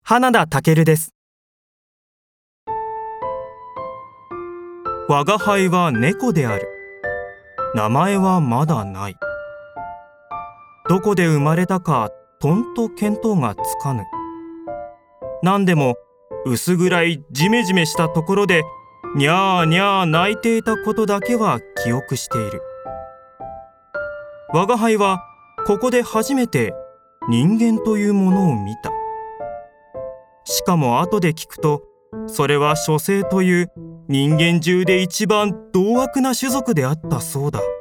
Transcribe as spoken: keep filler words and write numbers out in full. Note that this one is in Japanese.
花田健です。我が輩は猫である。名前はまだない。どこで生まれたかとんと見当がつかぬ。何でも薄暗いジメジメしたところでにゃーにゃー泣いていたことだけは記憶している。我が輩はここで初めて人間というものを見た。しかも後で聞くと、それは書生という人間中で一番獰悪な種族であったそうだ。